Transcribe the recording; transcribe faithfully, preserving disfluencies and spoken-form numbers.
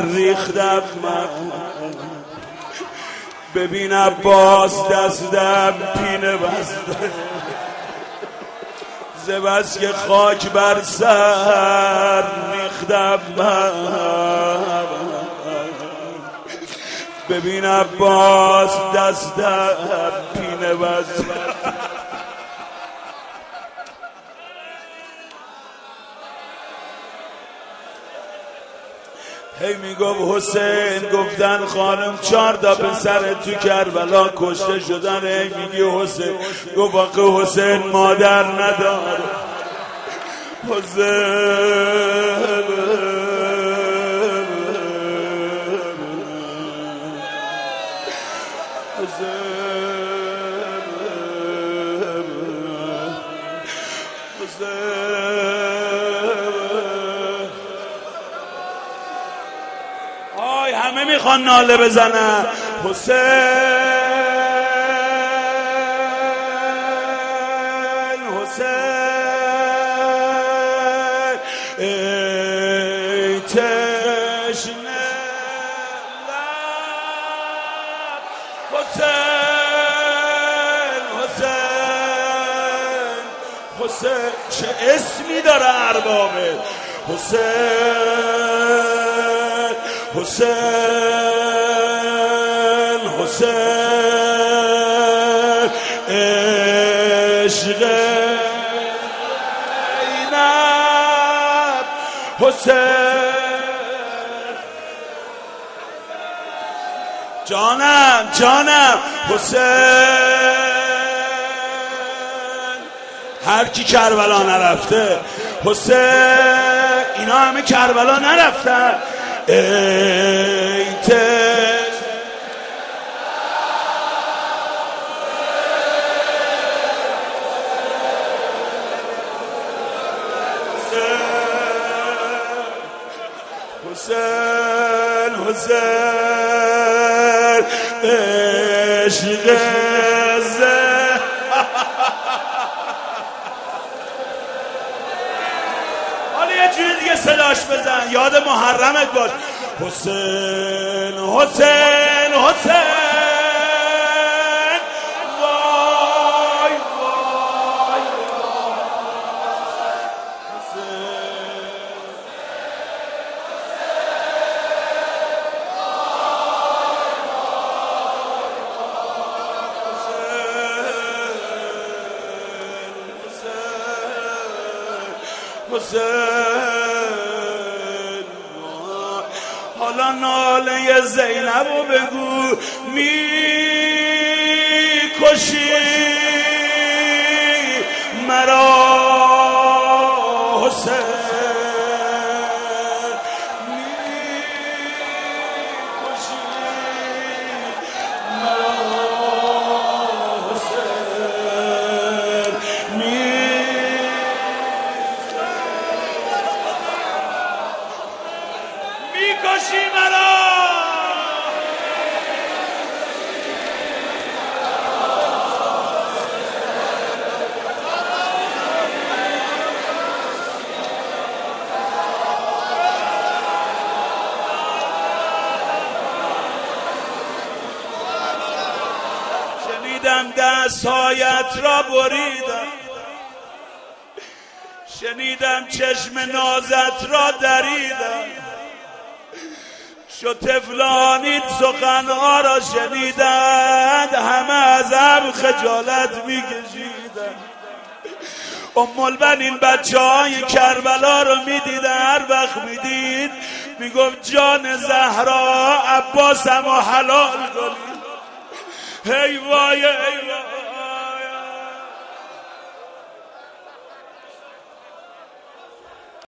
ریختم من. ببین عباس دستم پینه بسته، ز بس که خاک بر سر ریختم من. ببین عباس دستم پینه بسته. هی میگفت حسین، گفتن خانم چهار تا پسر تو کربلا کشته شدن. هی میگی حسین، گفت آخه حسین مادر نداره. حسین همه میخوان ناله بزنن. حسین حسین ای تشنه لب. حسین حسین حسین چه اسمی داره اربابه. حسین حسین حسین عشق زینب. حسین جانم جانم. حسین هر کی کربلا نرفته. حسین اینا همه کربلا نرفتن. ای تش حسین حسین عشق زه. حالا یه جوری دیگه صداش بزن، یاد محرمت باش. حسین حسین حسین وای وای حسین. حالا ناله زینبو بگو، میکشی مرا حسین. میکشی مرا حسین. میکشی مرا. شنیدم دستهایت را بریدم، شنیدم چشم نازت را دریدم. شو طفلانید سخنها را شنیدند، همه ازم خجالت میکشیدند. ام البنین بچه های کربلا رو میدیدن، هر وقت میدید میگفت جان زهرا عباسم و حلال کنید. هی وای هی وای.